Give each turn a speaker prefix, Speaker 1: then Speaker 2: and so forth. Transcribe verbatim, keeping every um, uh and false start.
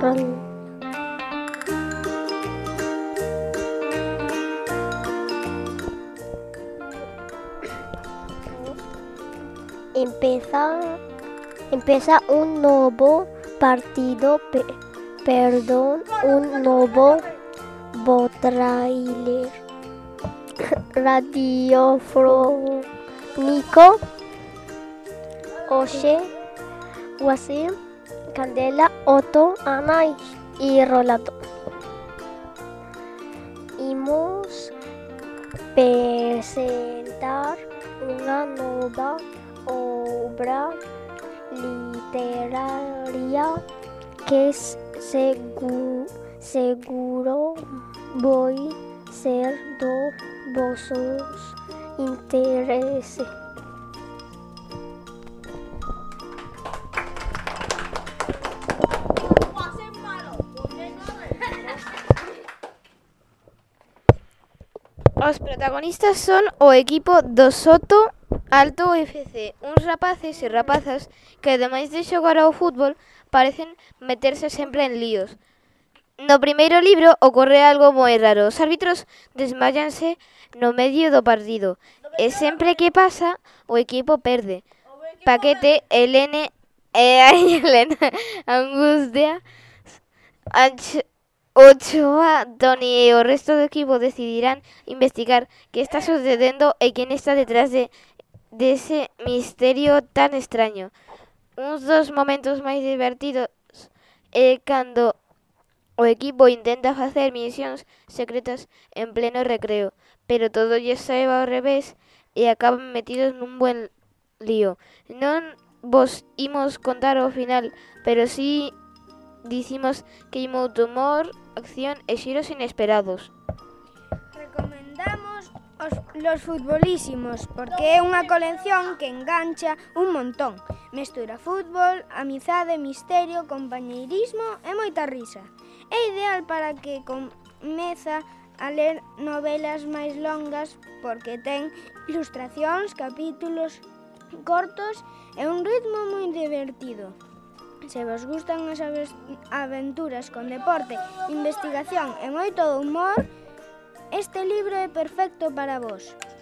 Speaker 1: Empieza, empieza un nuevo partido, pe, perdón, un nuevo tráiler radiofónico. Oye, Wasim, Candela, Otto, Ana y Rolando. Vamos a presentar una nueva obra literaria que seguro, seguro voy a ser de vosotros interese.
Speaker 2: Os protagonistas son o equipo do Soto Alto F C, uns rapaces e rapazas que, ademais de xogar ao fútbol, parecen meterse sempre en líos. No primeiro libro ocorre algo moi raro. Os árbitros desmáyanse no medio do partido e sempre que pasa o equipo perde. Paquete, Helene e a Helena Angustia, Anch Ochoa, Toni e o resto do equipo decidirán investigar que está sucedendo e quen está detrás de dese misterio tan extraño. Uns dos momentos máis divertidos é cando o equipo intenta facer misións secretas en pleno recreo, pero todo lles sae ao revés e acaban metidos nun buen lío. Non vos imos contar o final, pero si dicimos que hai moito humor, acción e xiros inesperados.
Speaker 3: Recomendamos os Los Futbolísimos porque é unha colección que engancha un montón. Mestura fútbol, amizade, misterio, compañeirismo e moita risa. É ideal para que comeza a ler novelas máis longas porque ten ilustracións, capítulos cortos e un ritmo moi divertido. Se vos gustan as aventuras con deporte, investigación e moito humor, este libro é perfecto para vos.